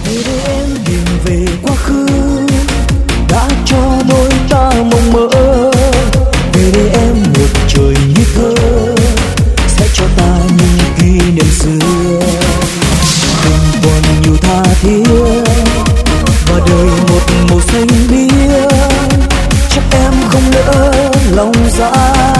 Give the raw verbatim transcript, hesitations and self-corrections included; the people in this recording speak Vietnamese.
Về đây em tìm về quá khứ đã cho đôi ta mộng mơ. Về đây em một trời như thơ sẽ cho ta những kỷ niệm xưa. Tình còn nhiều tha thiết và đời một màu xanh biếc, chắc em không lỡ lòng dạ.